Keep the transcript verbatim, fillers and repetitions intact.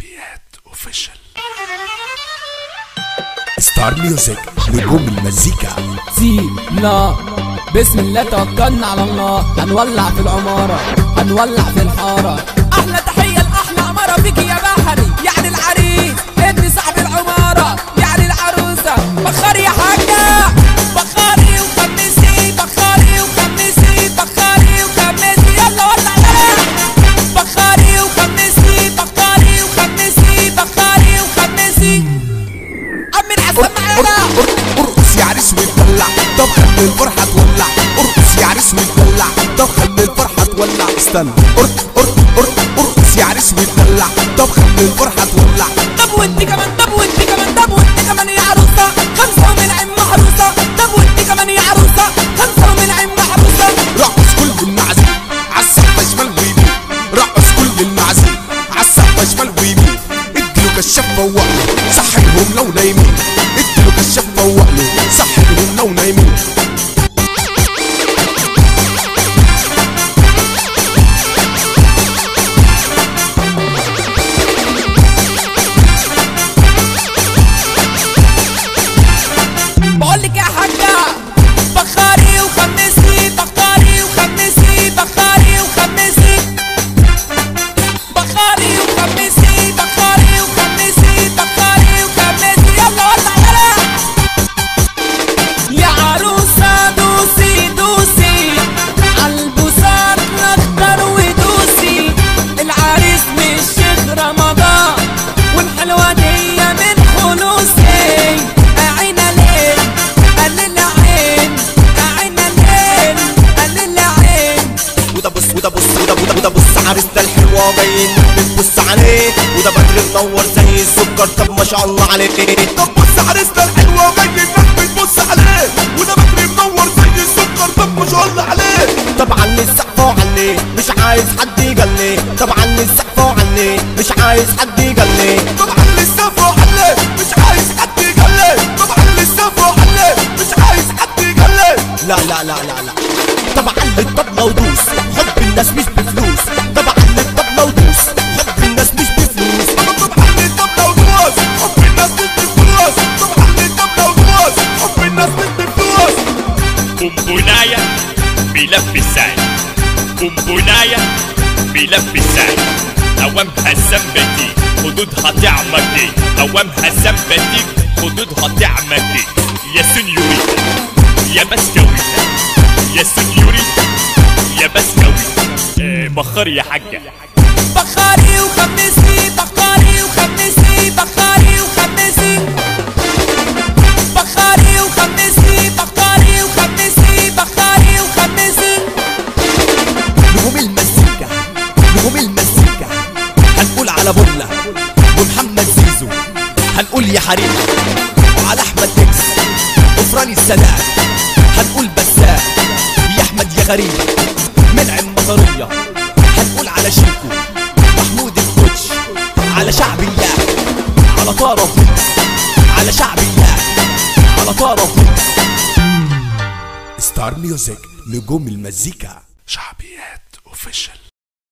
شعبيات اوفيشال. ستار ميوزك، نجوم المزيكا. سي لا بسم الله توكلنا على الله. هنولع في العمارة، هنولع في الحارة. أحلى تحية لأحلى عمارة فيك يا بحري، يعني العريس ابن صاحب العمارة، يعني العروسة بخار يا حاجة. بخاري وخمسي، بخاري وخمسي، بخاري وخمسي، يلا ولع يلا. بخاري وخمسي، بخاري وخمسي، بخاري وخمسي. أمين حسن معانا. ارقص يا عريس وتدلع، طب خلي الفرحة تولع. ارقص يا عريس وتدلع، طب خلي الفرحة تولع. استنى ارقص ارقص ارقص يا عريس وتدلع، طب خلي الفرحة تولع. طب وانت كمان، طب وانت كمان، طب وانت كمان يا عروسة، خمسة ومن عين محروسة. طب وانت كمان يا عروسة، خمسة ومن عين محروسة. رقص كل المعازيم عالسقف شمال ويمين، رقص كل المعازيم عالسقف شمال ويمين. اديله كشاف فوقله صحيهم لو نايمين، اديله كشاف فوقله صحيهم لو نايمين. بقولك يا حاجة، بخاري وخمسي، بخاري وخمسي، بخاري وخمسي، بخاري وخمسي، بخاري وخمسي، بخاري وخمسي، يلا ولع يلا. يا عروسة دوسي دوسي عالبوسات الاخضر ودوسي. العريس من الشيخ رمضان والحلوة دي من خلوصي. عينا ليل قال العين، عينا ليل قال العين. وده بص وده بص وده وده وده بص عريسنا الحلوة جاي بتبص عليه، وده بدر منور زي السكر. طب ما شاء الله عليك. طب بص عريسنا الحلوة جاي الناس بتبص عليه، وده بدر منور زي السكر. طب ما شاء الله عليه. طبعا السقف وعني مش عايز حد يجلي، طبعا السقف وعني مش عايز حد يجلي. طبعا لسه فوق عليه مش عايز حد يجلي، طبعا لسه فوق عليه مش عايز حد يجلي. لا لا لا لا لا طبعا للطبلة ودوس، حب الناس مش بفلوس. طبعا للطبلة ودوس، حب الناس مش بفلوس. طبعا للطبلة ودوس، حب الناس مش بفلوس. طبعا للطبلة ودوس، حب الناس مش بفلوس. قنبلاية بيلبي السعي، قنبلاية بيلبي السعي. أوامها السمبتي خدودها تعمل ايه، أوامها السمبتي خدودها تعمل ايه. يا سنيوريتا يا بسكويتا، يا سنيوريتا يا بسكويتا. آه بخار يا حاجة. بخاري وخمسي، بخاري وخمسي، بخاري وخمسي، بخاري وخمسي، بخاري وخمسي، بخاري وخمسي. نجوم المزيكا، نجوم المزيكا. هنقول على بولا ومحمد زيزو، هنقول يا حريم وعلى احمد اكس وفراني السادات. هنقول بسام يا احمد يا غريب منعم مطرية. هنقول على شيكو محمود الكوتش، على شعب الله، على طرف ويكس، على شعب الله، على طرف ويكس. ستار ميوزك، نجوم المزيكا. شعبيات اوفيشال.